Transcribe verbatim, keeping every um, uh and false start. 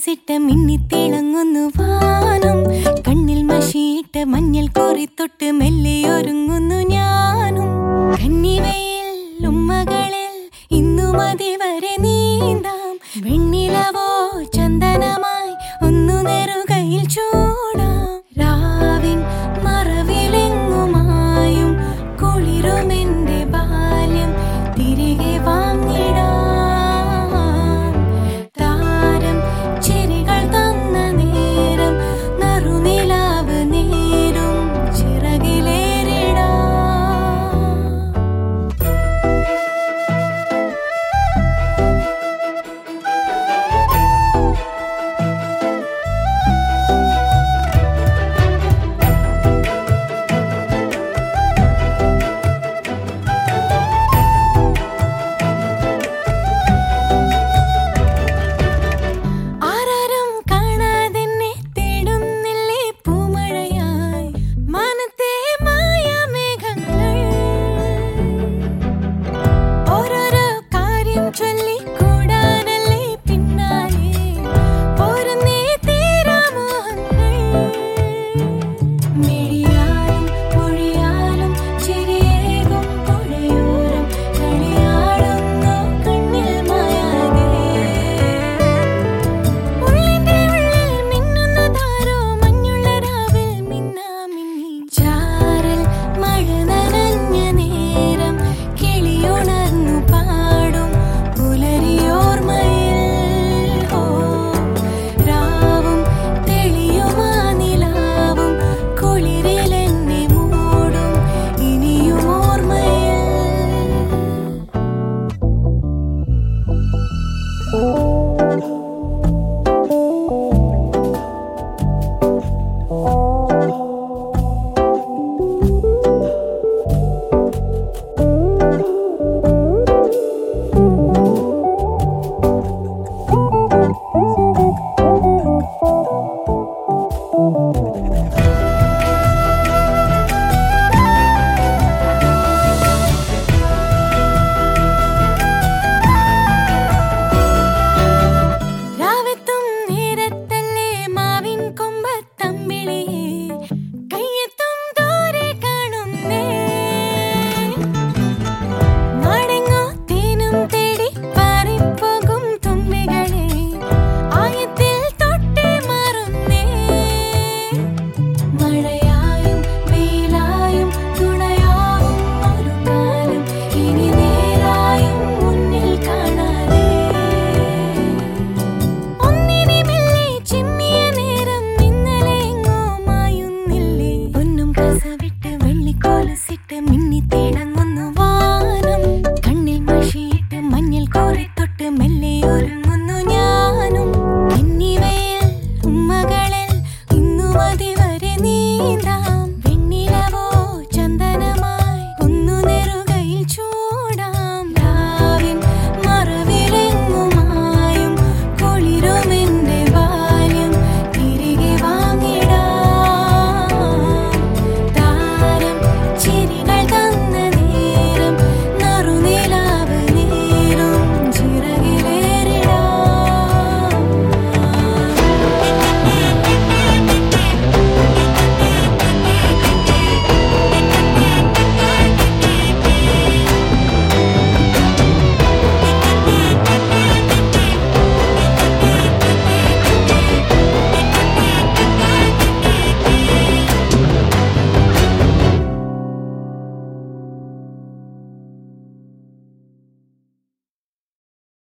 കൊലുസിട്ട് മിന്നിത്തിളങ്ങുന്നു വാനം. കണ്ണിൽ മഷിയിട്ട മഞ്ഞൾ കോറി തൊട്ട് മെല്ലെ ഒരുങ്ങുന്നു ഞാനും. കന്നിവയിൽ ഉമ്മകളിൽ ഇന്നു മതി വരെ നീന്താം. വെണ്ണിലവോ ചന്ദനമായി ഒന്നു നെറുകയിൽ ചൂടാം. രാവിൻ മറവിലെങ്ങുമായും കുളിരുമെന്റെ ബാല്യം തിരികെ വാങ്ങിടാം. താരം ചിരികൾ തന്ന നേരം നറുനിലാവ് നേരും ചിറകിലേറിടാം. കൊലുസിട്ട് മിന്നിത്തിളങ്ങുന്നു വാനം. കണ്ണിൽ മഷിയിട്ട് മഞ്ഞൾ കോറി തൊട്ട് മെല്ലെ ഒരുങ്ങുന്നു ഞാനും. കന്നിവയിൽ ഉമ്മകളിൽ ഇന്നു മതി വരെ നീന്താം.